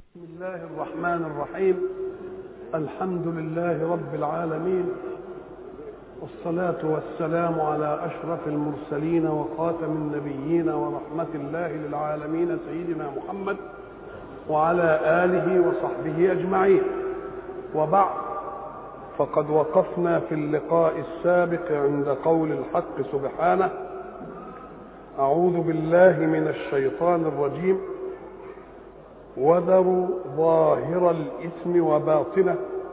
بسم الله الرحمن الرحيم. الحمد لله رب العالمين، والصلاة والسلام على أشرف المرسلين وخاتم النبيين ورحمة الله للعالمين سيدنا محمد وعلى آله وصحبه أجمعين. وبعد، فقد وقفنا في اللقاء السابق عند قول الحق سبحانه: أعوذ بالله من الشيطان الرجيم، وذروا ظاهر الإثم وباطنه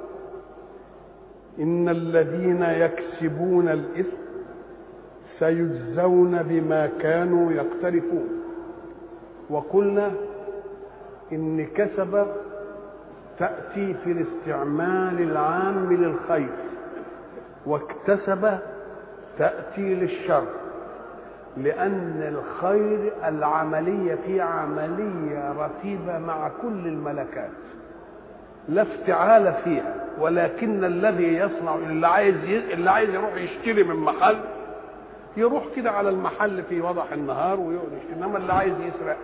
إن الذين يكسبون الإثم سيجزون بما كانوا يقترفون. وقلنا إن كسب تأتي في الاستعمال العام للخير، واكتسب تأتي للشر، لأن الخير العملية في عملية رتيبة مع كل الملكات، لا افتعال فيها، ولكن الذي يصنع اللي عايز يروح يشتري من محل يروح كده على المحل في وضح النهار ويقعد يشتري، انما اللي عايز يسرق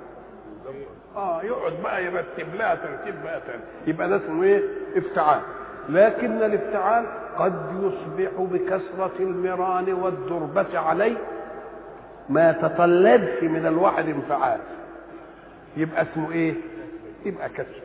يقعد بقى يرتب لها ترتيب بقى تاني، يبقى ده اسمه ايه؟ افتعال. لكن الافتعال قد يصبح بكثرة المران والدربة عليه ما يتطلبش من الواحد انفعال، يبقى اسمه ايه؟ يبقى كسب.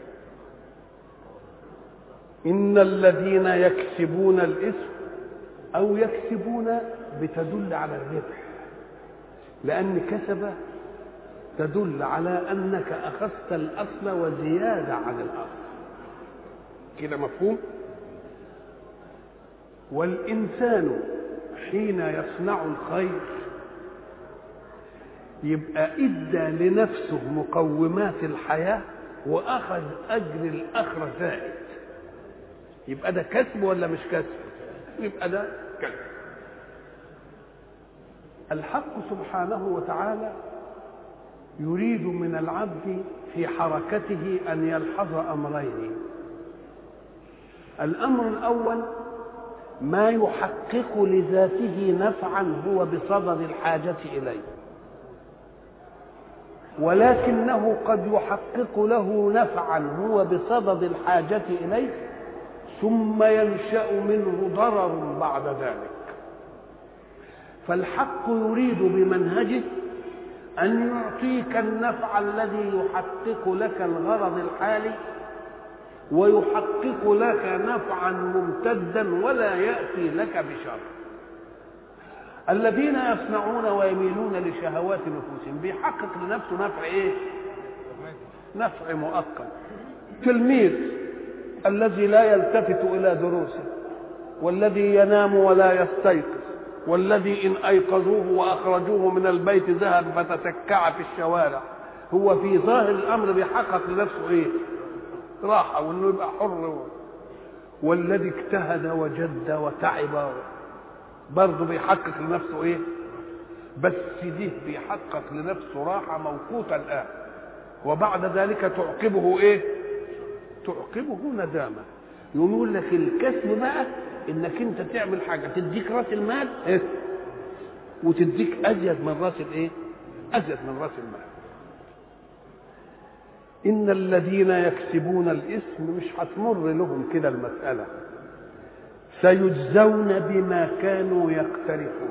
إن الذين يكسبون الإثم، أو يكسبون بتدل على الربح، لأن كسب تدل على أنك أخذت الأصل وزيادة عن الأصل، كده مفهوم؟ والإنسان حين يصنع الخير يبقى إدى لنفسه مقومات الحياة وأخذ أجر الآخرة زائد، يبقى ده كسب ولا مش كسب؟ يبقى ده كسب. الحق سبحانه وتعالى يريد من العبد في حركته أن يلحظ أمرين. الأمر الأول ما يحقق لذاته نفعا هو بصدد الحاجة إليه، ولكنه قد يحقق له نفعا هو بصدد الحاجة إليه ثم ينشأ منه ضرر بعد ذلك. فالحق يريد بمنهجه أن يعطيك النفع الذي يحقق لك الغرض الحالي، ويحقق لك نفعا ممتدا ولا يأتي لك بشر. الذين يصنعون ويميلون لشهوات نفوسهم بيحقق لنفسه نفع ايه؟ نفع مؤقت. تلميذ الذي لا يلتفت الى دروسه، والذي ينام ولا يستيقظ، والذي ان ايقظوه واخرجوه من البيت ذهب فتتكع في الشوارع، هو في ظاهر الامر بيحقق لنفسه ايه؟ راحه، وانه يبقى حر. والذي اجتهد وجد وتعب برضه بيحقق لنفسه ايه؟ بس ده بيحقق لنفسه راحه موقوته الان، وبعد ذلك تعقبه ايه؟ تعقبه ندامه. يقول لك الكسب بقى انك انت تعمل حاجه تديك راس المال إيه؟ وتديك ازيد من راس الايه؟ ازيد من راس المال. ان الذين يكسبون الاثم مش هتمر لهم كده المساله، سيجزون بما كانوا يقترفون.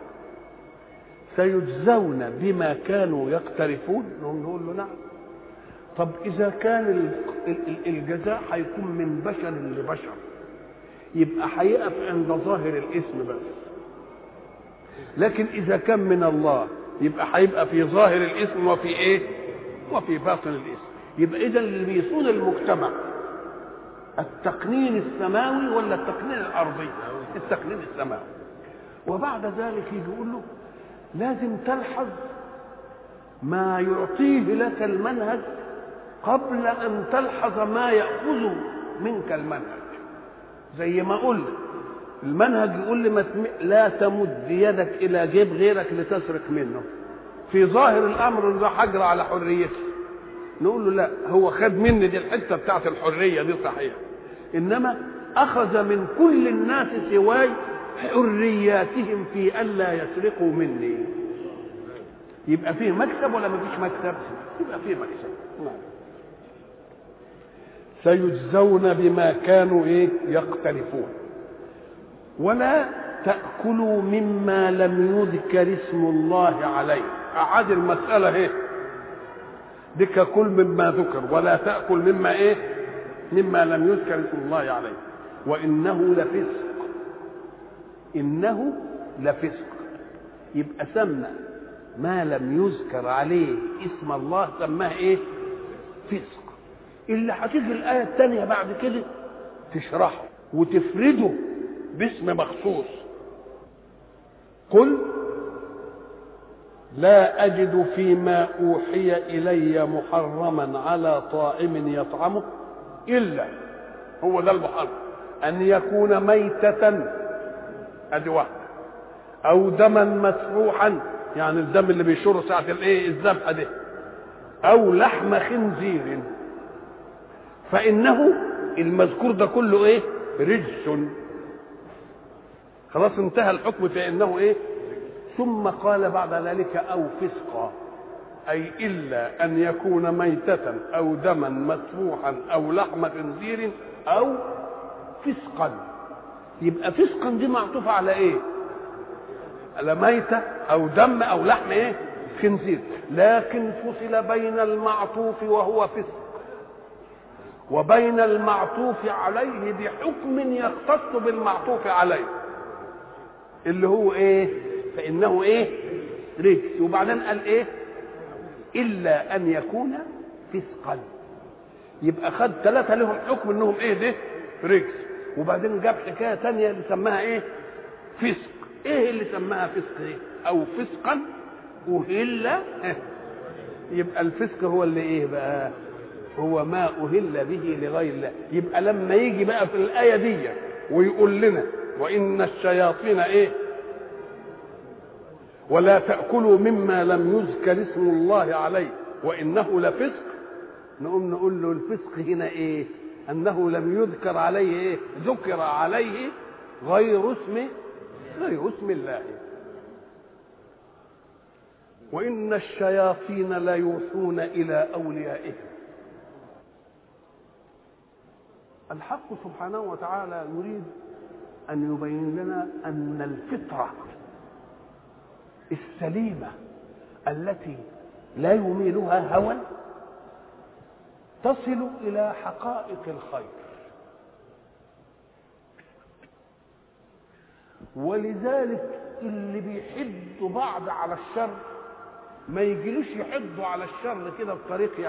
سيجزون بما كانوا يقترفون. نقول له نعم. طب إذا كان الجزاء هيكون من بشر لبشر يبقى هيقف عند ظاهر الاسم بس، لكن إذا كان من الله يبقى هيبقى في ظاهر الاسم وفي إيه؟ وفي باطن الاسم. يبقى إذا اللي بيصون المجتمع التقنين السماوي ولا التقنين الأرضي؟ التقنين السماوي. وبعد ذلك يقول له لازم تلحظ ما يعطيه لك المنهج قبل أن تلحظ ما يأخذه منك المنهج. زي ما قلنا المنهج يقول لي لا تمد يدك إلى جيب غيرك لتسرق منه، في ظاهر الأمر ده حجر على حريته. نقول له لا، هو خد مني دي الحتة بتاعت الحرية دي صحيح، إنما أخذ من كل الناس سواي حرياتهم في ألا يسرقوا مني. يبقى فيه مكسب ولا ما فيش مكسب؟ يبقى فيه مكسب. نعم. سيجزون بما كانوا يقترفون. ولا تأكلوا مما لم يذكر اسم الله عليه. أعاد المسألة ديك كل مما ذكر، ولا تأكل مما لم يذكر اسم الله عليه، وإنه لفسق. إنه لفسق، يبقى سمى ما لم يذكر عليه اسم الله سماه فسق. اللي هتيجي الآية الثانية بعد كده تشرحه وتفرده باسم مخصوص. قل لا أجد فيما أوحي إلي محرما على طاعم يطعمه إلا، هو ده المحرم، أن يكون ميتة، أدي واحدة، أو دما مسفوحا، يعني الدم اللي بيشره ساعة الذبحة ده، أو لحم خنزير، فإنه المذكور ده كله رجس. خلاص انتهى الحكم في انه ثم قال بعد ذلك او فسقا، اي الا ان يكون ميتة او دما مسفوحا او لحم خنزير او فسقا. يبقى فسقا دي معطوفة على على ميتة او دم او لحم خنزير، لكن فصل بين المعطوف وهو فسق وبين المعطوف عليه بحكم يختص بالمعطوف عليه اللي هو فإنه رجس. وبعدين قال إلا أن يكون فسقا. يبقى خد ثلاثة لهم حكم انهم ده رجس، وبعدين جاب حكاية تانية اللي سماها فسق. اللي سماها فسق او فسقا أهل. يبقى الفسق هو اللي بقى هو ما أهل به لغير الله. يبقى لما يجي بقى في الآية دي ويقول لنا وإن الشياطين ولا تأكلوا مما لم يذكر اسم الله عليه وإنه لفسق، نقوم نقول له الفسق هنا أنه لم يذكر عليه ذكر عليه غير اسم الله. وإن الشياطين ليوحون إلى أوليائهم. الحق سبحانه وتعالى يريد أن يبين لنا أن الفطرة السليمة التي لا يميلها هوى تصل إلى حقائق الخير، ولذلك اللي بيحدوا بعض على الشر ما يجيلوش يحدوا على الشر كده بطريق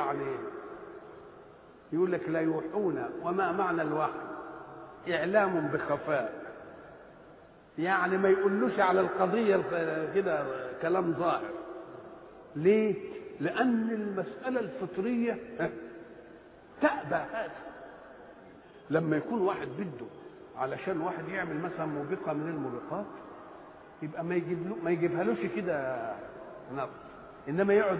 يقول لك لا يوحون. وما معنى الوحي؟ إعلام بخفاء، يعني ما يقولوش على القضية كده كلام ظاهر. ليه؟ لأن المسألة الفطرية تأبى هذا. لما يكون واحد بده علشان واحد يعمل مثلا موبقة من الموبقات يبقى ما يجيبهالوش كده نص، إنما يقعد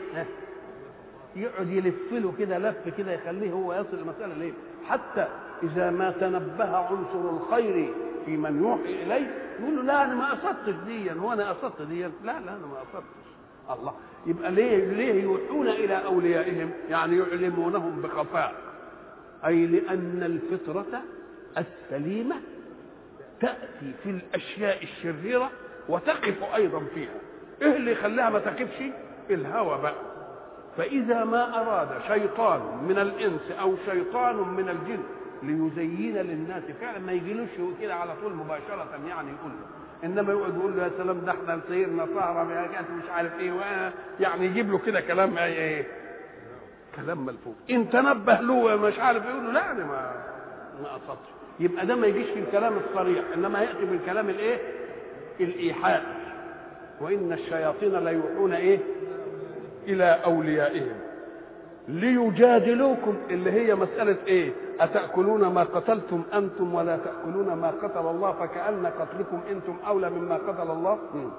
يقعد يلف له كده لف كده يخليه هو يصل المسألة ليه. حتى إذا ما تنبه عنصر الخير في من يوحي إليه يقول له لا أنا ما قصدتش ديا، هو أنا قصدت ديا، لا أنا ما قصدتش. الله. يبقى ليه يوحون إلى أوليائهم؟ يعني يعلمونهم بخفاء، أي لأن الفطرة السليمة تأتي في الأشياء الشريرة وتقف أيضا فيها. إيه اللي يخليها ما تقفش؟ الهوى بقى. فإذا ما أراد شيطان من الإنس أو شيطان من الجن ليزين للناس فعلا ما يجيلوش كده على طول مباشرة يعني يقول له، إنما يقعد يقول له يا سلام ده احنا سيرنا سهرة مش عارف يعني يجيب له كده كلام كلام ملفوف. إن تنبه له مش عارف يقول له لا أنا ما قصدتش. يبقى ده ما يجيش في الكلام الصريح، إنما يأتي بالكلام الإيحاء. وإن الشياطين لا يوحون إلى أوليائهم ليجادلوكم، اللي هي مسألة أتأكلون ما قتلتم أنتم ولا تأكلون ما قتل الله فكأن قتلكم أنتم أولى مما قتل الله.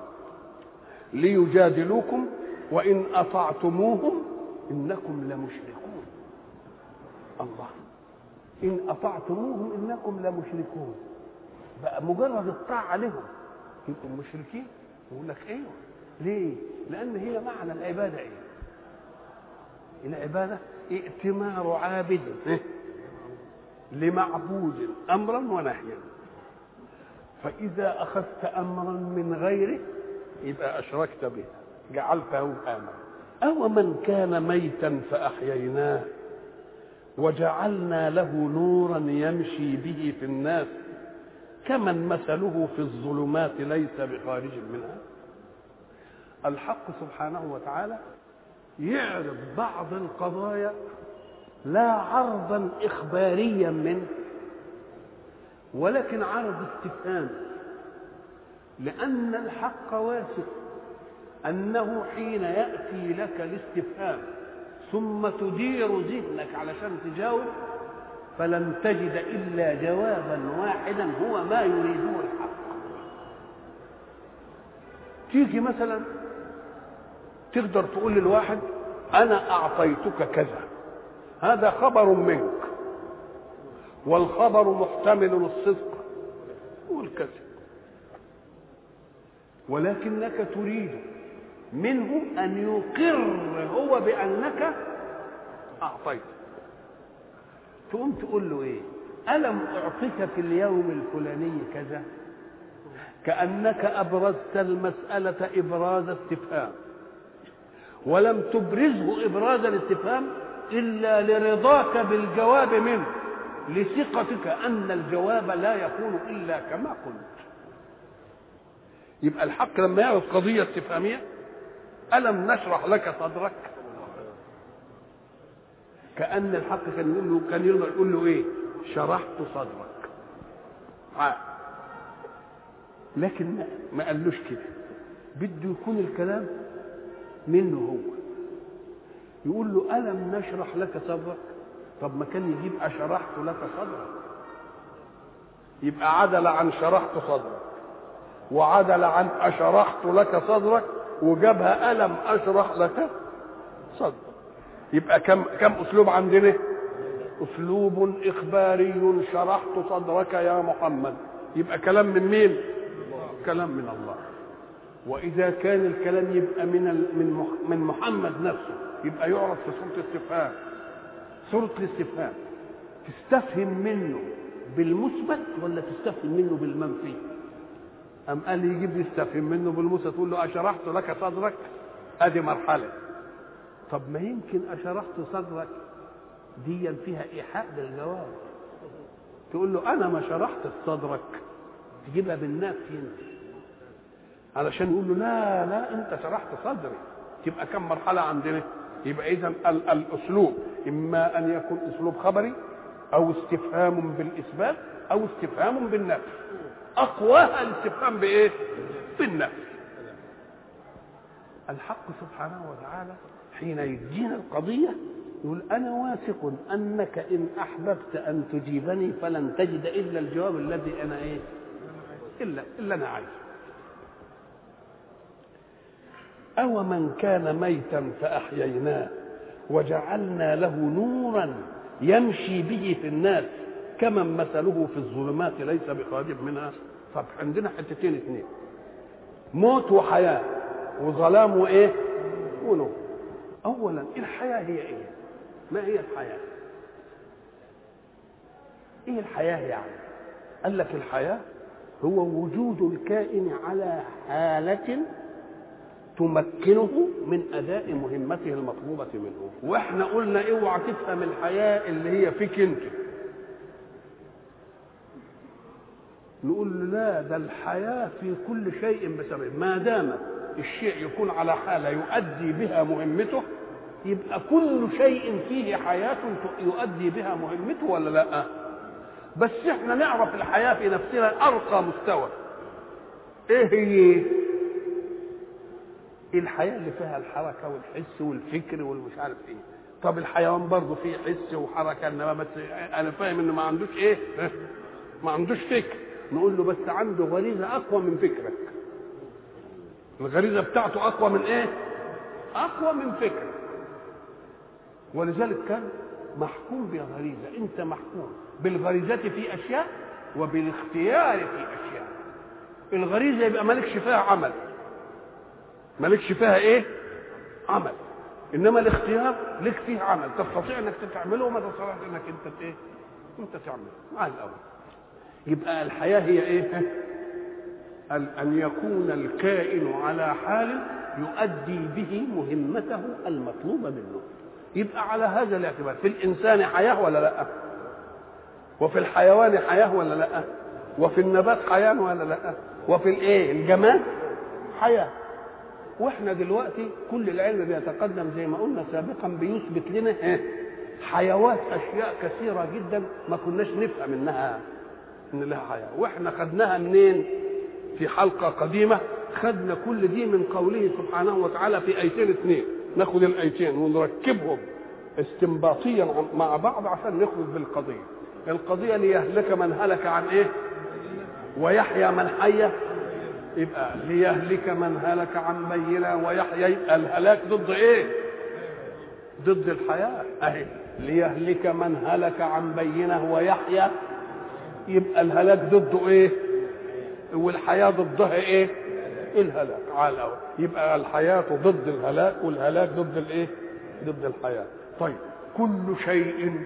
ليجادلوكم وإن أطعتموهم إنكم لمشركون. الله. إن أطعتموهم إنكم لمشركون، بقى مجرد الطاعة لهم يبقوا مشركين. يقول لك ليه؟ لأن هي معنى العبادة العبادة ائتمار عابد لمعبود أمرا ونهيا، فإذا أخذت أمرا من غيره يبقى أشركت به، جعلته آمرا. أو من كان ميتا فأحييناه وجعلنا له نورا يمشي به في الناس كمن مثله في الظلمات ليس بخارج منها. الحق سبحانه وتعالى يعرض بعض القضايا لا عرضا إخباريا منه، ولكن عرض استفهام، لأن الحق واثق أنه حين يأتي لك الاستفهام ثم تدير ذهنك علشان تجاوب فلن تجد إلا جوابا واحدا هو ما يريده الحق. تيجي مثلا تقدر تقول للواحد أنا أعطيتك كذا، هذا خبر منك، والخبر محتمل الصدق والكذب، ولكنك تريد منه أن يقر هو بأنك أعطيت. تقوم تقول له إيه؟ ألم أعطيك في اليوم الفلاني كذا؟ كأنك أبرزت المسألة إبراز استفهام، ولم تبرزه إبراز الاستفهام إلا لرضاك بالجواب منه، لثقتك أن الجواب لا يكون إلا كما قلت. يبقى الحق لما يعرض قضية استفهامية ألم نشرح لك صدرك؟ كأن الحق كان يقول له إيه؟ شرحت صدرك. لكن ما قالوش كده، بده يكون الكلام منه هو، يقول له ألم نشرح لك صدرك؟ طب ما كان يجيب أشرحت لك صدرك، يبقى عدل عن شرحت صدرك وعدل عن أشرحت لك صدرك وجابها ألم أشرح لك صدرك. يبقى كم أسلوب عندنا؟ أسلوب إخباري، شرحت صدرك يا محمد، يبقى كلام من مين؟ كلام من الله. وإذا كان الكلام يبقى من محمد نفسه يبقى يعرض في صورة استفهام، صورة الاستفهام تستفهم منه بالمثبت ولا تستفهم منه بالمنفي؟ أم قال يجيب يستفهم منه بالمثبت، تقول له أشرحت لك صدرك، أدي مرحلة. طب ما يمكن أشرحت صدرك دي فيها إيحاء بالجواب، تقول له أنا ما شرحت صدرك، تجيبها بالنفي انت علشان يقول له لا انت شرحت صدري. تبقى كم مرحله عندنا؟ يبقى اذا الاسلوب اما ان يكون اسلوب خبري او استفهام بالاثبات او استفهام بالنفي. اقواها الاستفهام بايه؟ بالنفي. الحق سبحانه وتعالى حين يدينا القضيه يقول انا واثق انك ان احببت ان تجيبني فلن تجد الا الجواب الذي انا ايه؟ الا انا عايزه. أو من كان ميتا فأحييناه وجعلنا له نورا يمشي به في الناس كمن مثله في الظلمات ليس بخارج منها. طب عندنا حتتين اتنين، موت وحياة، وظلام وايه؟ ونور. أولا الحياة هي ايه؟ ما هي الحياة؟ ايه الحياة يعني؟ قال لك الحياة هو وجود الكائن على حالة تمكنه من أداء مهمته المطلوبة منه. واحنا قلنا اوعى تفهم الحياة اللي هي فيك انت، نقول له لا، ده الحياة في كل شيء بسبب، ما دام الشيء يكون على حالة يؤدي بها مهمته يبقى كل شيء فيه حياة يؤدي بها مهمته ولا لا؟ بس احنا نعرف الحياة في نفسنا أرقى مستوى. ايه هي؟ الحياة اللي فيها الحركة والحس والفكر والمش عارف ايه. طب الحيوان برضه فيه حس وحركة، انما بس انا فاهم انه ما عندوش ايه؟ ما عندوش فكر. نقول له بس عنده غريزة اقوى من فكرك. الغريزة بتاعته اقوى من ايه؟ اقوى من فكرك. ولذلك كان محكوم بغريزة، انت محكوم بالغريزة في اشياء وبالاختيار في اشياء. الغريزة يبقى مالكش فيها عمل، مالكش فيها ايه؟ عمل. انما الاختيار لك فيه عمل، تستطيع انك تعمله وما تستطيعش انك انت ايه؟ انت تعمل مع الاول. يبقى الحياه هي ايه؟ ان يكون الكائن على حال يؤدي به مهمته المطلوبه منه. يبقى على هذا الاعتبار في الانسان حياه ولا لا؟ وفي الحيوان حياه ولا لا؟ وفي النبات حياه ولا لا؟ وفي الايه الجماد حياه. واحنا دلوقتي كل العلم بيتقدم زي ما قلنا سابقا بيثبت لنا حيوات اشياء كثيره جدا ما كناش نفهم انها ان لها حياه. واحنا خدناها منين؟ في حلقه قديمه خدنا كل دي من قوله سبحانه وتعالى في ايتين اثنين. ناخد الايتين ونركبهم استنباطيا مع بعض عشان نخرج بالقضيه. القضيه ليهلك من هلك عن ايه؟ ويحيى من حي. يبقى ليهلك من هلك عن بينه ويحيى. يبقى الهلاك ضد ايه؟ ضد الحياه اهي. ليهلك من هلك عن بينه ويحيى. يبقى الهلاك ضده ايه؟ والحياه ضدها ايه؟ الهلاك على الاول. يبقى الحياه ضد الهلاك والهلاك ضد الايه؟ ضد الحياه. طيب كل شيء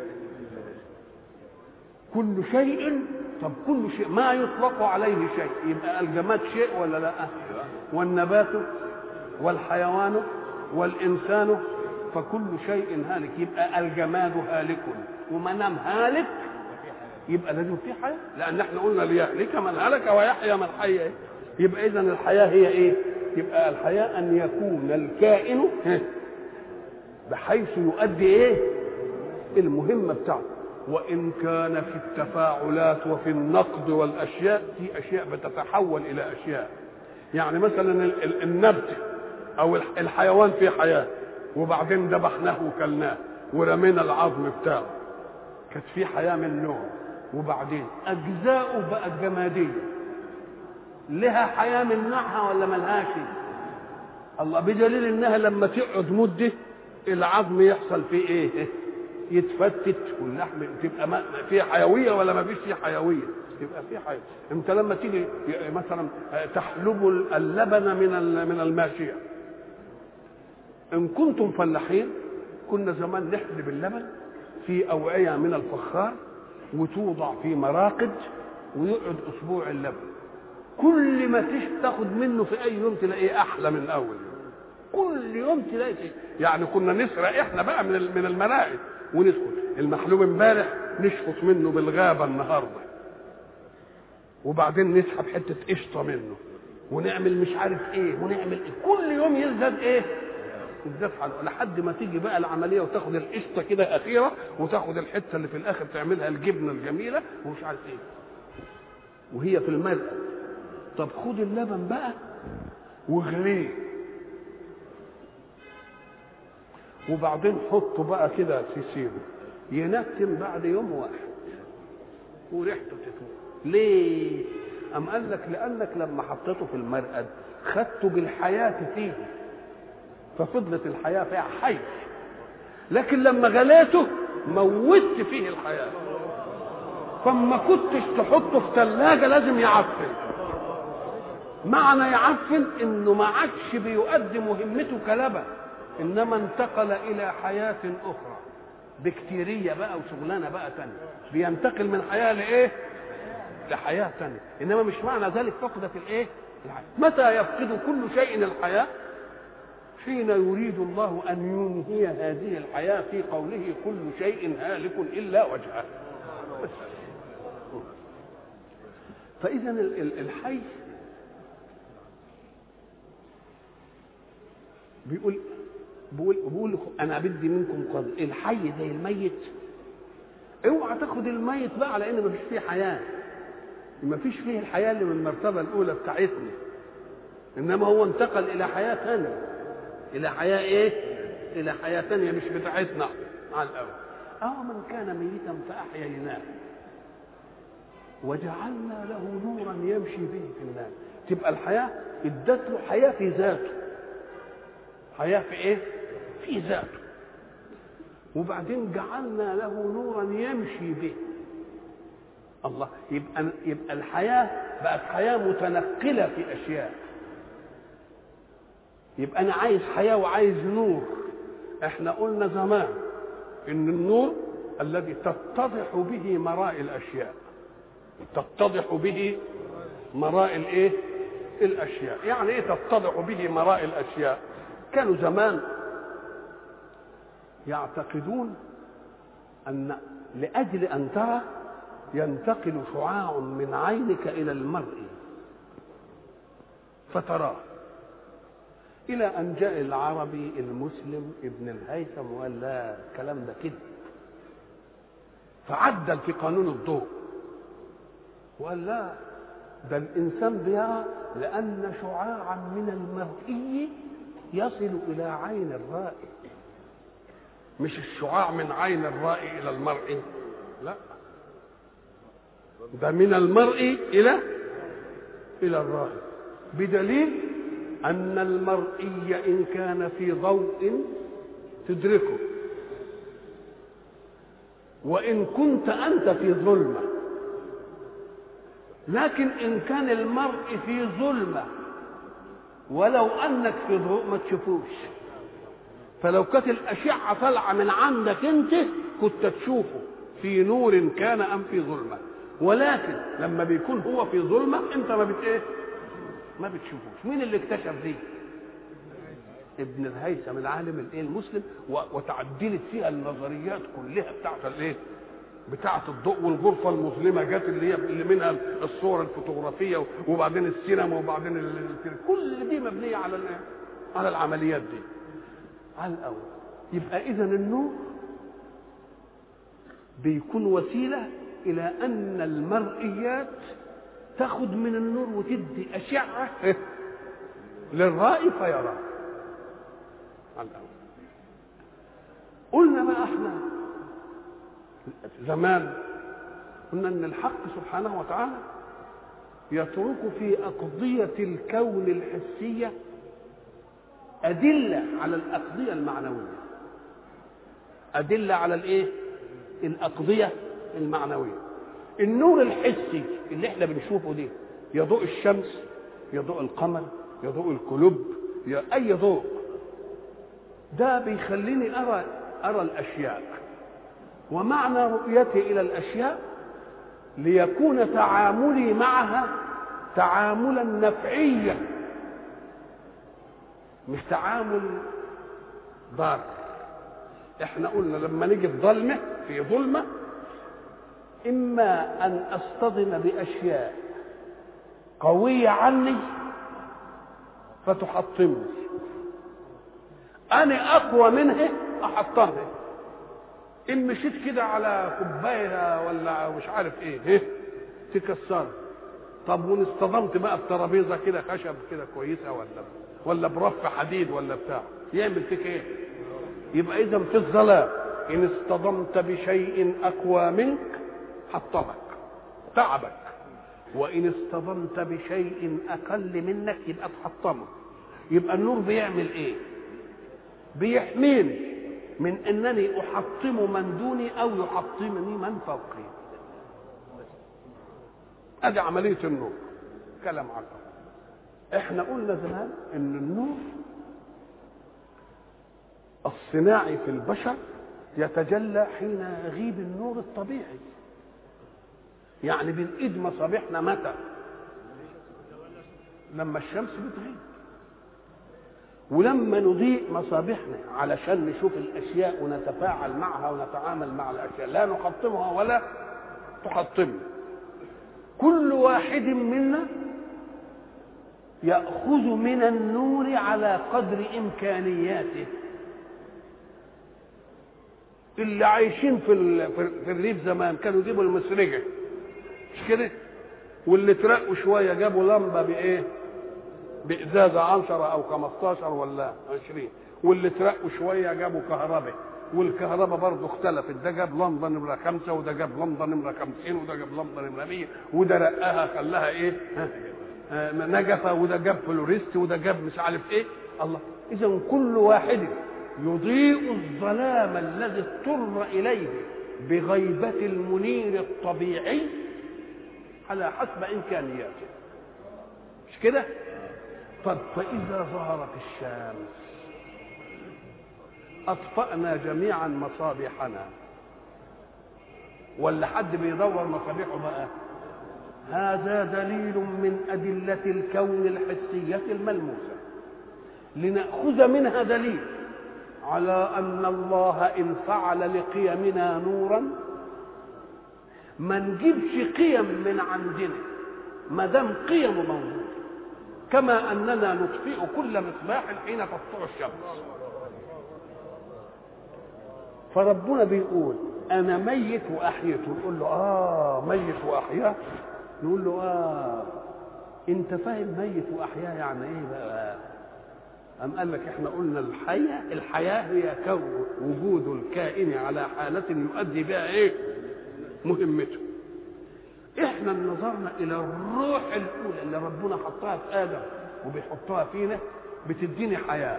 طب كل شيء ما يطلق عليه شيء يبقى الجماد شيء ولا لا؟ والنبات والحيوان والإنسان فكل شيء هالك. يبقى الجماد هالك وما دام هالك يبقى لازم في حياة، لأن احنا قلنا ليهلك من هلك ويحيى من حي. يبقى إذن الحياة هي إيه؟ يبقى الحياة أن يكون الكائن بحيث يؤدي إيه؟ المهمة بتاعته. وإن كان في التفاعلات وفي النقد والأشياء في أشياء بتتحول إلى أشياء. يعني مثلا النبت أو الحيوان فيه حياة وبعدين ذبحناه وكلناه ورمينا العظم بتاعه كانت فيه حياة من نوع، وبعدين أجزاؤه بقت جمادية لها حياة من نوعها ولا ملهاش؟ الله بدليل إنها لما تقعد مدة العظم يحصل فيه إيه؟ يتفتت واللحم تبقى فيه حيويه ولا ما فيش فيه حيويه؟ يبقى فيه حيويه. انت لما تيجي مثلا تحلب اللبن من الماشيه، ان كنتم فلاحين كنا زمان نحلب اللبن في اوعيه من الفخار وتوضع في مراقد ويقعد اسبوع اللبن. كل ما تاخد منه في اي يوم تلاقيه احلى من اول يوم. كل يوم تلاقي يعني كنا نسرق احنا بقى من المراقد ونسكت. المحلوب امبارح نشفط منه بالغابه النهارده وبعدين نسحب حته قشطه منه ونعمل مش عارف ايه ونعمل ايه. كل يوم يزداد ايه؟ يزداد لحد ما تيجي بقى العمليه وتاخد القشطه كده اخيره وتاخد الحته اللي في الاخر تعملها الجبنه الجميله ومش عارف ايه وهي في المرقه. طب خد اللبن بقى واغليه وبعدين حطه بقى كده تسيبه ينتن بعد يوم واحد وريحته تتوه. ليه؟ أم قال لك لأنك لما حطيته في المرقد خدته بالحياة فيه ففضلت الحياة فيها حي، لكن لما غليته موتت فيه الحياة. فما كنتش تحطه في ثلاجة لازم يعفن. معنى يعفن إنه ما عادش بيؤدي مهمته كلبن، إنما انتقل إلى حياة أخرى بكتيرية بقى وشغلانة بقى تانية. بينتقل من حياة لإيه؟ لحياة تانية. إنما مش معنى ذلك فقدت الإيه؟ الحياة. متى يفقد كل شيء الحياة؟ حين يريد الله أن ينهي هذه الحياة في قوله كل شيء هالك إلا وجهه. فإذا الحي بيقول انا بدي منكم قدر. الحي زي الميت، اوعى تاخد الميت بقى على ان مفيش فيه حياه، مفيش فيه الحياه اللي من المرتبه الاولى بتاعتنا، انما هو انتقل الى حياه ثانيه. الى حياه ايه؟ الى حياه ثانيه مش بتاعتنا على الاول. من كان ميتا فاحييناه وجعلنا له نورا يمشي به في الناس. تبقى الحياه ادت له حياه في ذاته، حياه في ايه؟ في ذاته. وبعدين جعلنا له نورا يمشي به. الله، يبقى الحياه بقت حياه متنقله في اشياء. يبقى انا عايز حياه وعايز نور. احنا قلنا زمان ان النور الذي تتضح به مراء الاشياء، تتضح به مراء الايه؟ الاشياء. يعني ايه تتضح به مراء الاشياء؟ كانوا زمان يعتقدون ان لاجل ان ترى ينتقل شعاع من عينك الى المرء فتراه، الى ان جاء العربي المسلم ابن الهيثم وقال لا الكلام ده كده، فعدل في قانون الضوء وقال لا ده الانسان بيرى لان شعاعا من المرئي يصل الى عين الرائي، مش الشعاع من عين الرائي الى المرئي، لا ده من المرئي الى الرائي، بدليل ان المرئي ان كان في ضوء تدركه، وان كنت انت في ظلمه، لكن ان كان المرء في ظلمه ولو انك في ضوء ما تشوفوش، فلو كانت الاشعه طالعه من عندك انت كنت تشوفه في نور كان ام في ظلمه، ولكن لما بيكون هو في ظلمه انت ما بتشوفوش. مين اللي اكتشف دي؟ ابن الهيثم العالم المسلم، وتعدلت فيها النظريات كلها بتاعت الضوء، والغرفه المظلمه جت اللي منها الصور الفوتوغرافيه، وبعدين السينما، وبعدين كل دي مبنيه على العمليات دي على الاول. يبقى اذا النور بيكون وسيله الى ان المرئيات تاخد من النور وتدي اشعه للرائي فيراه على الاول. قلنا بقى احنا زمان قلنا ان الحق سبحانه وتعالى يترك في أقضية الكون الحسية أدلة على الأقضية المعنوية، أدلة على الإيه؟ الأقضية المعنوية. النور الحسي اللي احنا بنشوفه دي، يا ضوء الشمس، يا ضوء القمر، يا ضوء الكلوب، يا أي ضوء، ده بيخليني أرى الأشياء، ومعنى رؤيتي إلى الأشياء ليكون تعاملي معها تعاملا نفعيا، مش تعامل ضار. احنا قلنا لما نيجي في ظلمة إما أن أصطدم بأشياء قوية عني فتحطمني، أنا أقوى منها أحطمها. إن مشيت كده على كوبايه ولا مش عارف ايه تكسر. طب وان اصطدمت بقى بترابيزه كده خشب كده كويسه ولا برف حديد ولا بتاع، يعمل فيك ايه؟ يبقى اذا في الظلام ان اصطدمت بشيء اقوى منك حطمك تعبك، وان اصطدمت بشيء اقل منك يبقى تحطمه. يبقى النور بيعمل ايه؟ بيحميني من انني احطم من دوني او يحطمني من فوقي. ادي عمليه النور. كلام عقل. احنا قلنا زمان ان النور الصناعي في البشر يتجلى حين يغيب النور الطبيعي. يعني بنقيد مصابيحنا متى؟ لما الشمس بتغيب. ولما نضيء مصابيحنا علشان نشوف الاشياء ونتفاعل معها ونتعامل مع الاشياء، لا نحطمها ولا تحطمنا. كل واحد منا يأخذ من النور على قدر إمكانياته. اللي عايشين في الريف زمان كانوا يجيبوا المسرجة، مش كده؟ واللي ترقوا شوية جابوا لمبة بإيه؟ بإزازة 10 أو 15 ولا 20، واللي ترقوا شوية جابوا كهرباء، والكهرباء برضه اختلفت، ده جاب لمبة نمرة 5، وده جاب لمبة نمرة 50، وده جاب لمبة نمرة 100، وده رقاها خلاها إيه؟ نجفة، وده جاب فلوريست، وده جاب مش عارف إيه. الله، إذا كل واحد يضيء الظلام الذي اضطر إليه بغيبة المنير الطبيعي على حسب إمكانياته، مش كده؟ طب فإذا ظهرت الشمس أطفأنا جميعا مصابيحنا، ولا حد بيدور مصابيحه بقى؟ هذا دليل من أدلة الكون الحسية الملموسة، لنأخذ منها دليل على أن الله إن فعل لقيمنا نورا ما نجيبش قيم من عندنا ما دام قيم موجودة، كما أننا نطفئ كل مصباح حين تسطع الشمس. فربنا بيقول أنا ميت وأحييت، نقول له ميت وأحياه، نقول له أنت فاهم ميت وأحياه يعني إيه بقى؟ أم قال لك إحنا قلنا الحياة هي كون وجود الكائن على حالة يؤدي بها إيه؟ مهمته. إحنا نظرنا إلى الروح الأولى اللي ربنا حطها في آدم وبيحطها فينا، بتديني حياة،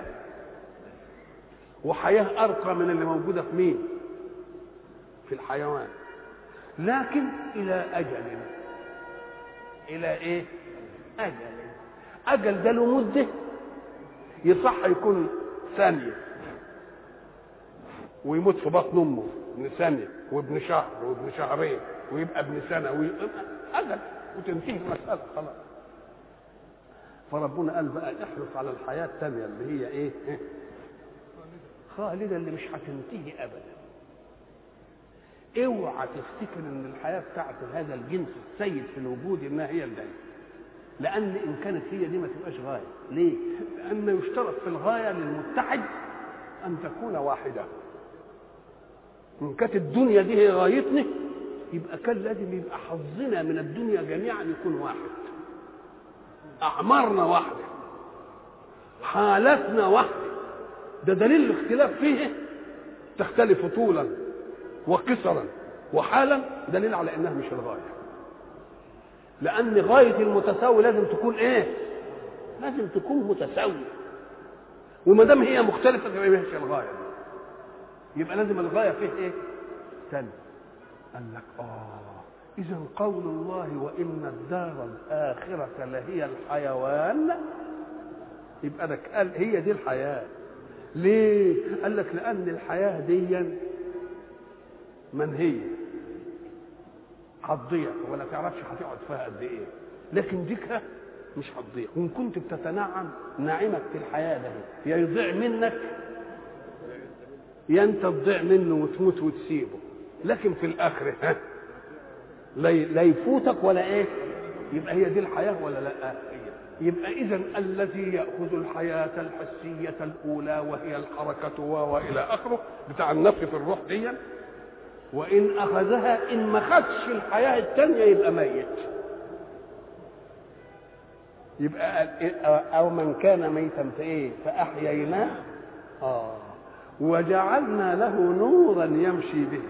وحياة أرقى من اللي موجودة في مين؟ في الحيوان، لكن إلى أجل. إلى إيه؟ أجل ده له مدة، يصح يكون ثانية ويموت في بطن أمه ابن ثانية وابن شهر وابن شهرين ويبقى ابن سنة ويبقى أجل وتنتهي المسألة خلاص. فربنا قال بقى احرص على الحياة الثانية اللي هي إيه؟ خالدة، اللي مش هتنتهي أبدا. اوعى تفتكر ان الحياه بتاعت هذا الجنس السيد في الوجود انها هي الدايمه، لان ان كانت هي دي ما تبقاش غايه. ليه؟ لان يشترط في الغايه للمتحد ان تكون واحده. ان كانت الدنيا دي هي غايتنا يبقى كان لازم يبقى حظنا من الدنيا جميعا يكون واحد، اعمارنا واحده، حالتنا واحده. ده دليل الاختلاف فيه تختلف طولا وقصرا وحالا، دليل على انها مش الغايه. لان غايه المتساوي لازم تكون ايه؟ لازم تكون متساويه، وما دام هي مختلفه تبقى مش الغايه، يبقى لازم الغايه فيه ايه؟ ثاني. قال لك اذا قول الله وان الدار الاخره لهي الحيوان، يبقى لك قال هي دي الحياه. ليه؟ قال لك لان الحياه دي منهية، هتضيع ولا تعرفش هتقعد فيها قد ايه، لكن ديك مش هتضيع. وان كنت بتتنعم نعمك في الحياه ده يا يضيع منك يا انت تضيع منه وتموت وتسيبه، لكن في الاخره لا يفوتك ولا ايه. يبقى هي دي الحياه ولا لا؟ يبقى اذا الذي ياخذ الحياه الحسيه الاولى وهي الحركه والى اخره بتاع النفخ في الروح دي، وإن أخذها إن ما خدش الحياة الثانية يبقى ميت. يبقى أو من كان ميتا فإيه؟ فأحييناه وجعلنا له نورا يمشي به.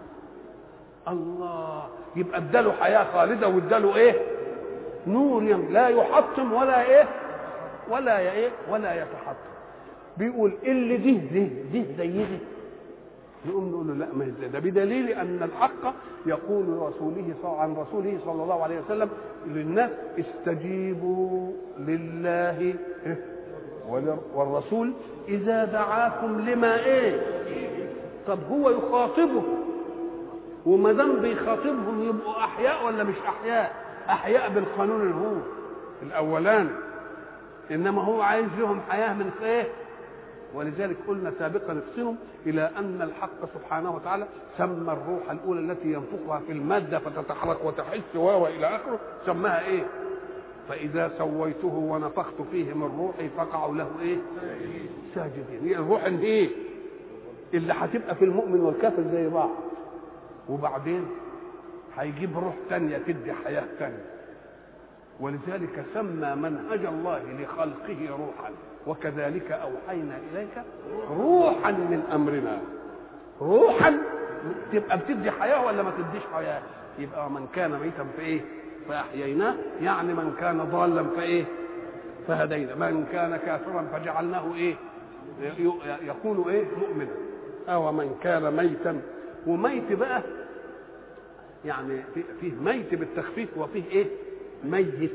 الله، يبقى اداله حياة خالدة واداله إيه؟ نور لا يحطم ولا إيه؟ ولا يتحطم. بيقول اللي دي زي دي، نقوم نقول له لا، ما ده بدليل ان الحق يقول عن رسوله صلى الله عليه وسلم للناس استجيبوا لله والرسول اذا دعاكم لما ايه. طب هو يخاطبه، وما دام بيخاطبهم يبقوا احياء ولا مش احياء؟ احياء بالقانون اللي هو الاولاني، انما هو عايز لهم حياه من ايه. ولذلك قلنا سابقا نفسهم الى ان الحق سبحانه وتعالى سمى الروح الاولى التي ينفخها في الماده فتتحرك وتحس والى اخره، سماها ايه؟ فاذا سويته ونفخت فيه من روحي فقعوا له ايه؟ ساجدين. هي الروح ايه اللي هتبقى في المؤمن والكافر زي بعض، وبعدين هيجيب روح ثانيه تدي حياه ثانيه. ولذلك سمى منهج الله لخلقه روحا، وكذلك أوحينا إليك روحا من أمرنا. روحا تبقى بتدي حياة ولا ما تديش حياة؟ يبقى من كان ميتا فإيه؟ فأحييناه، يعني من كان ضالا فإيه؟ فهدينا، من كان كافرا فجعلناه إيه؟ يكون إيه؟ مؤمنا. أو من كان ميتا، وميت بقى يعني فيه ميت بالتخفيف وفيه إيه؟ ميت.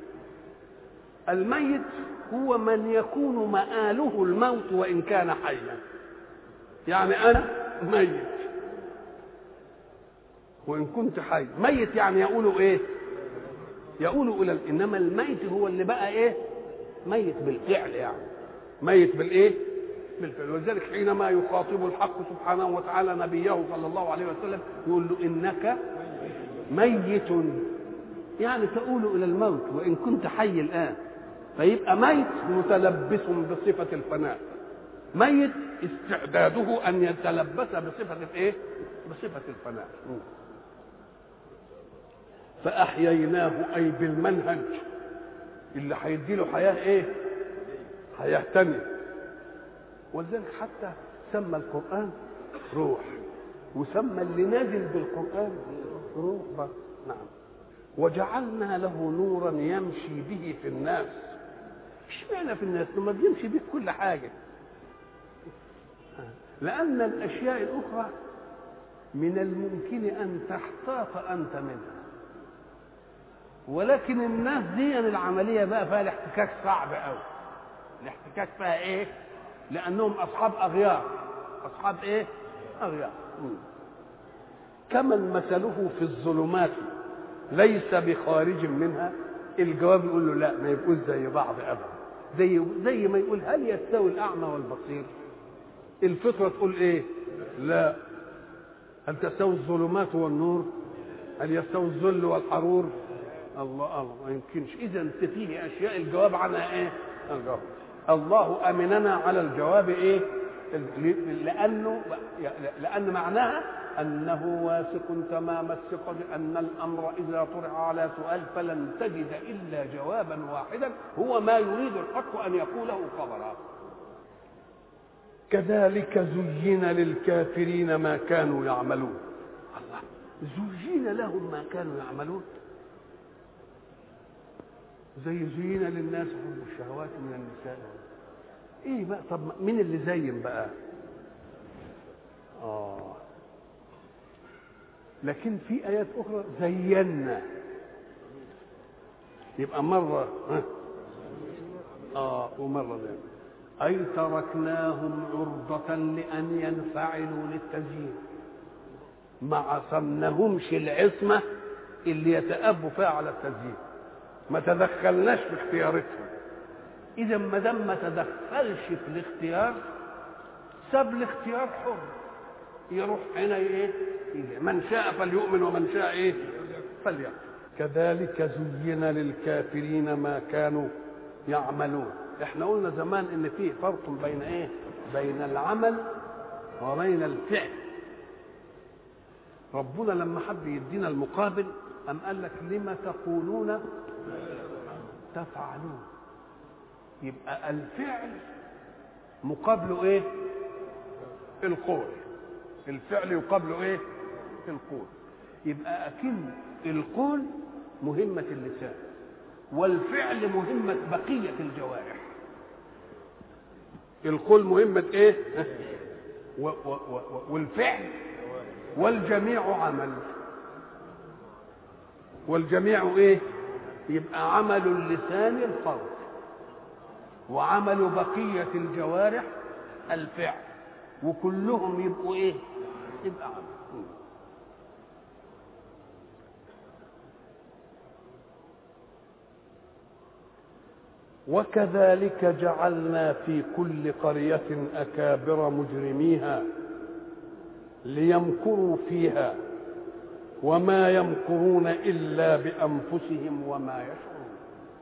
الميت هو من يكون مآله الموت وإن كان حيا. يعني أنا ميت وإن كنت حي. ميت يعني يقولوا إيه؟ يقولوا إلى إنما الميت هو اللي بقى إيه؟ ميت بالفعل، يعني ميت بالإيه؟ بالفعل. ولذلك حينما يخاطب الحق سبحانه وتعالى نبيه صلى الله عليه وسلم يقول له إنك ميت، يعني تقول إلى الموت وإن كنت حي الآن. فيبقى ميت متلبس بصفة الفناء، ميت استعداده أن يتلبس بصفة الإيه؟ بصفة الفناء. فأحييناه أي بالمنهج اللي هيديله حياة إيه؟ حياة تانية. ولذلك حتى سمى القرآن روح، وسمى اللي نازل بالقرآن روح بس. نعم. وجعلنا له نورا يمشي به في الناس. اشمعنى في الناس؟ لما بيمشي به كل حاجة، لأن الأشياء الأخرى من الممكن أن تحتاط أنت منها، ولكن الناس دي العملية بقى فيها الاحتكاك صعب قوي. الاحتكاك فيها إيه؟ لأنهم أصحاب أغيار. أصحاب إيه؟ أغيار. كمن مثله في الظلمات ليس بخارج منها. الجواب يقول له لا، ما يبقوش زي بعض أبدا. زي ما يقول هل يستوي الأعمى والبصير؟ الفطرة تقول إيه؟ لا. هل تستوي الظلمات والنور؟ هل يستوي الظل والحرور؟ الله ما يمكنش. إذا فيه أشياء الجواب عنها إيه؟ الجواب. الله أمننا على الجواب إيه؟ لأن معناها أنه واثق تمام الثقة بأن الأمر إذا طرح على سؤال فلن تجد إلا جوابا واحدا هو ما يريد الحق أن يقوله خبرا. كذلك زين للكافرين ما كانوا يعملون. الله، زين لهم ما كانوا يعملون. زي زين للناس حب الشهوات من النساء. ايه بقى؟ طب مين اللي زين بقى؟ لكن في ايات اخرى زينا، يبقى مره ومره زين. اي تركناهم عرضة لان ينفعلوا للتزيين، ما عصمناهمش العصمة اللي يتأبوا فيها على التزيين، ما تدخلناش في اختياراتهم. اذا ما دام ما تدخلش في الاختيار ساب الاختيار حر، يروح هنا ايه؟ من شاء فليؤمن ومن شاء ايه؟ فليكفر. كذلك زين للكافرين ما كانوا يعملون. احنا قلنا زمان ان في فرق بين ايه؟ بين العمل وبين الفعل. ربنا لما حب يدينا المقابل أم قال لك لما تقولون تفعلون. يبقى الفعل مقابله ايه؟ القول. الفعل يقابله ايه؟ القول. يبقى اكن القول مهمة اللسان والفعل مهمة بقية الجوارح. القول مهمة ايه؟ والفعل والجميع عمل. والجميع ايه؟ يبقى عمل اللسان القول وعمل بقية الجوارح الفعل، وكلهم يبقوا ايه؟ يبقى عمل. وكذلك جعلنا في كل قرية أكابر مجرميها ليمكروا فيها وما يمكرون إلا بأنفسهم وما يشعرون.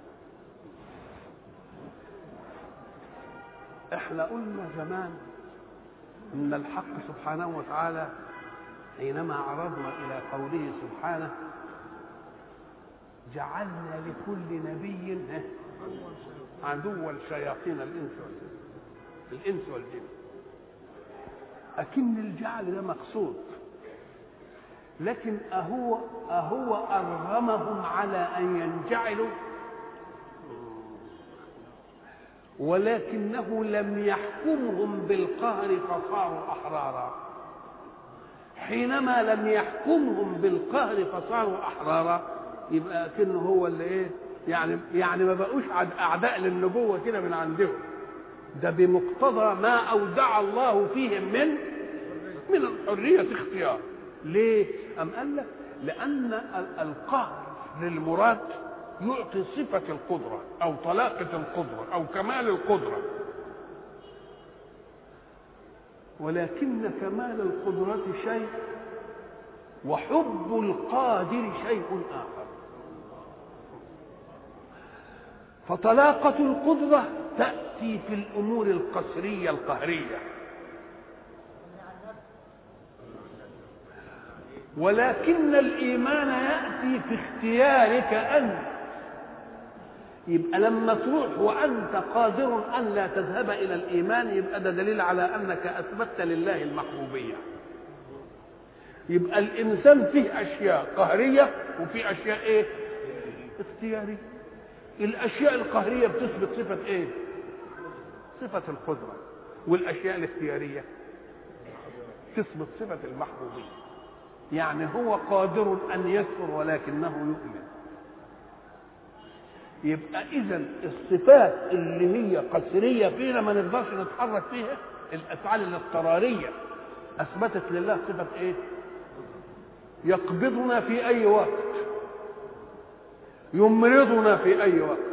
احنا قلنا زمان ان الحق سبحانه وتعالى حينما عرضنا الى قوله سبحانه جعلنا لكل نبي عدوا شياطين الانس والجن. اكن الجعل ده مقصود، لكن اهو ارغمهم على ان ينجعلوا؟ ولكنه لم يحكمهم بالقهر فصاروا احرارا. حينما لم يحكمهم بالقهر فصاروا احرارا يبقى كأنه هو اللي ايه؟ يعني ما بقوش اعداء للنبوه كده من عندهم، ده بمقتضى ما اودع الله فيهم من الحريه اختيار. ليه؟ أم قال لك لأن القهر للمراد يعطي صفة القدرة أو طلاقة القدرة أو كمال القدرة، ولكن كمال القدرة شيء وحب القادر شيء آخر. فطلاقة القدرة تأتي في الأمور القسرية القهرية، ولكن الإيمان يأتي في اختيارك أنت. يبقى لما تروح وأنت قادر أن لا تذهب إلى الإيمان يبقى ده دليل على أنك أثبتت لله المحبوبية. يبقى الإنسان فيه أشياء قهرية وفيه أشياء إيه؟ اختيارية. الأشياء القهرية بتثبت صفة إيه؟ صفة القدرة. والأشياء الاختيارية تثبت صفة المحبوبية. يعني هو قادر أن يكفر ولكنه يؤمن. يبقى إذن الصفات اللي هي قسرية فينا ما نقدرش نتحرك فيها، الأفعال الاضطرارية أثبتت لله صفة إيه؟ يقبضنا في أي وقت، يمرضنا في أي وقت،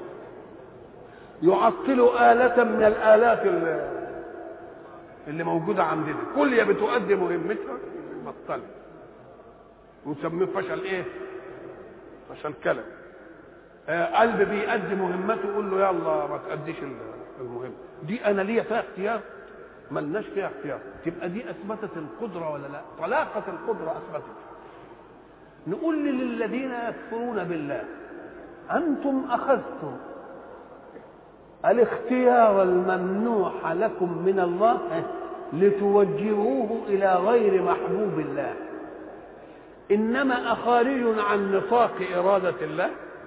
يعطل آلة من الآلات اللي موجودة عندنا، كل بتؤدي مهمتها بطلت، ونسميه فشل إيه؟ فشل كلام. قلب بيأدي مهمته يقول له يلا ما تأديش المهمة دي، أنا ليا فيها اختيار؟ ملناش فيها اختيار. تبقى دي أثبتت القدرة ولا لا؟ طلاقة القدرة أثبتت. نقول للذين يكفرون بالله أنتم أخذتم الاختيار الممنوح لكم من الله لتوجهوه إلى غير محبوب الله، إنما أخارج عن نطاق إرادة الله.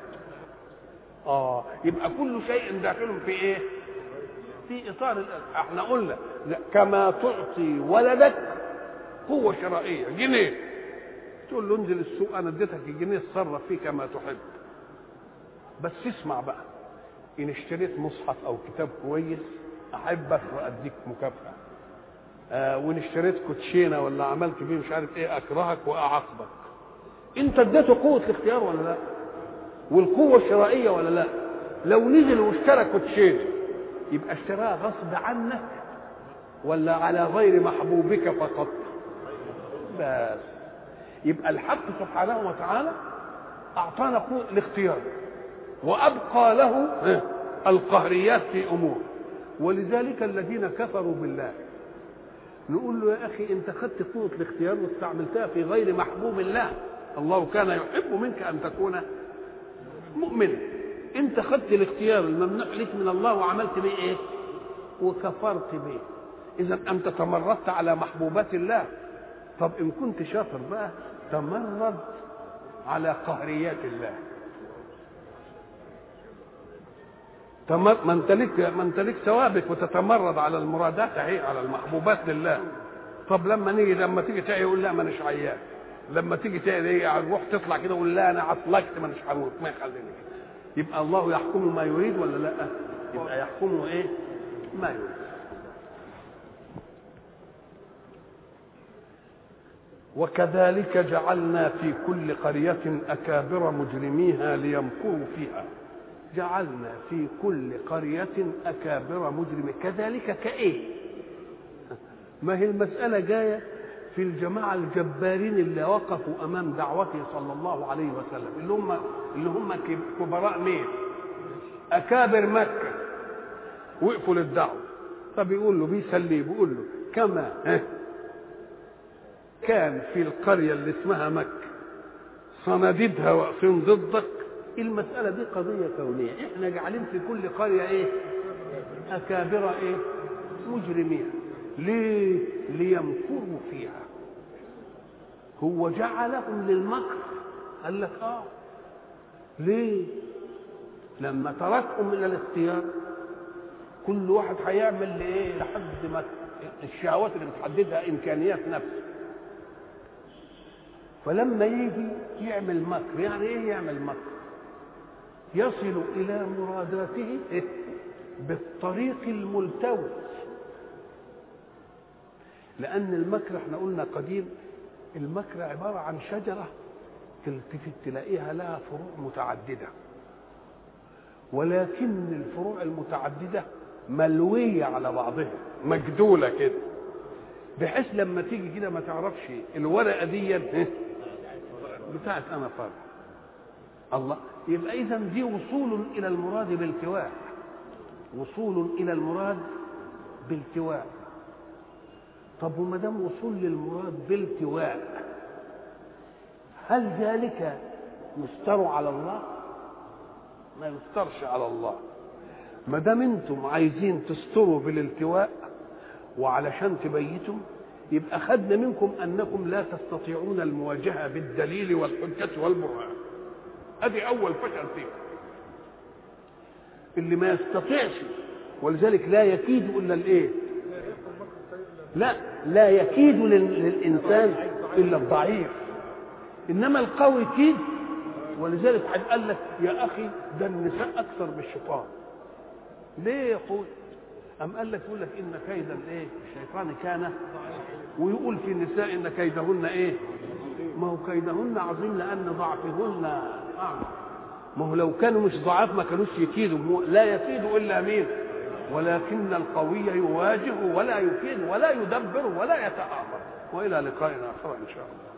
يبقى كل شيء داخل في إيه؟ في إطار احنا قلنا كما تعطي ولدك قوة شرائية جنيه، تقول له انزل السوق أنا اديتك الجنيه اتصرف فيه كما تحب، بس اسمع بقى، إن اشتريت مصحف أو كتاب كويس أحبك وأديك مكافأة، وإن اشتريت كوتشينة ولا عملت بيه مش عارف إيه أكرهك وأعاقبك. أنت اديته قوة الاختيار ولا لا؟ والقوة الشرائية ولا لا؟ لو نزل واشترى كوتشينة يبقى اشتراها غصب عنك ولا على غير محبوبك فقط؟ بس يبقى الحق سبحانه وتعالى أعطانا قوة الاختيار وأبقى له القهريات في أمور. ولذلك الذين كفروا بالله نقول له يا أخي أنت خدت قوة الاختيار واستعملتها في غير محبوب الله. الله كان يحب منك أن تكون مؤمنا، أنت خدت الاختيار الممنوع لك من الله وعملت به إيه؟ وكفرت به. إذا أنت تمردت على محبوبات الله. طب إن كنت شاطر بقى تمرد على قهريات الله. ما انت لك ثوابك وتتمرد على المرادات اهي، على المحبوبات لله. طب لما تيجي تعي يقول لا مانيش عيان، لما تيجي تعي روح تطلع كده يقول لا انا عطلكت مانيش هموت ما يخليني. يبقى الله يحكم ما يريد ولا لا؟ يبقى يحكم ايه؟ ما يريد. وكذلك جعلنا في كل قرية أكابر مجرميها ليمكروا فيها. جعلنا في كل قرية أكابر مجرمين. كذلك كإيه؟ ما هي المسألة جاية في الجماعة الجبارين اللي وقفوا أمام دعوته صلى الله عليه وسلم، اللي هم كبراء مين؟ أكابر مكة، وقفوا للدعوة. فبيقول له بيسليه بيقول له كما كان في القرية اللي اسمها مكة صناديدها واقفين ضدك. المسألة دي قضية كونية، احنا جعلين في كل قرية ايه؟ أكابر ايه؟ مجرمين. ليه؟ ليمكروا فيها. هو جعلهم للمكر. قال لك ليه؟ لما تركهم من الاختيار كل واحد هيعمل لايه؟ لحد ما الشهوات اللي بتحددها امكانيات نفسه. فلما يجي يعمل مكر، يعني ايه يعمل مكر؟ يصل الى مراداته بالطريق الملتوي. لان المكر احنا قلنا قديم المكر عبارة عن شجرة تلتفت تلاقيها لها فروع متعددة، ولكن الفروع المتعددة ملوية على بعضها، مجدولة كده، بحيث لما تيجي كده ما تعرفش الورقة دي بتاعت أنا فرع. الله، يبقى إذا دي وصول إلى المراد بالتواء، وصول إلى المراد بالتواء. طب وما دام وصول للمراد بالتواء، هل ذلك يستر على الله؟ ما يسترش على الله. ما دام انتم عايزين تستروا بالالتواء وعلشان تبيتوا، يبقى خدنا منكم انكم لا تستطيعون المواجهه بالدليل والحجه والبرهان. ادي اول فشل فيكم، اللي ما يستطيعش، ولذلك لا يكيد الا الايه؟ لا يكيد للانسان الا الضعيف، انما القوي كيد. ولذلك قال لك يا اخي ده النساء اكثر بالشيطان. ليه يقول؟ ام قال لك يقول لك ان كيد الايه؟ الشيطان كان، ويقول في النساء ان كيدهن ايه؟ ما هو كيدهن عظيم لان ضعفهن اعظم. ما هو لو كانوا مش ضعاف ما كانوش يكيدوا، لا يكيد الا مين؟ ولكن القوي يواجه ولا يكيد ولا يدبر ولا يتآمر. والى لقاء اخر ان شاء الله.